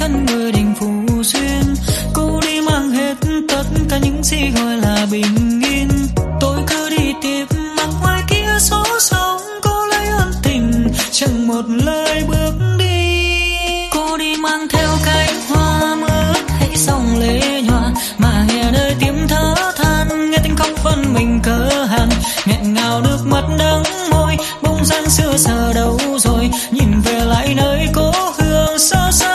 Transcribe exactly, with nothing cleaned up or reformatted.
thân người định phù duyên. Cô đi mang hết tất cả những gì gọi là bình yên. Tôi cứ đi tiếp mặc ngoài kia số sóng, cô lấy ân tình chẳng một lời bước đi. Cô đi mang theo cánh hoa mướt hay dòng lệ nhòa, mà nghe nơi tiếng thở than, nghe tiếng khóc phân mình cỡ hàng, nghẹn ngào nước mắt đắng môi. Bông dáng xưa giờ đâu rồi, nhìn về lại nơi cố hương xa xa.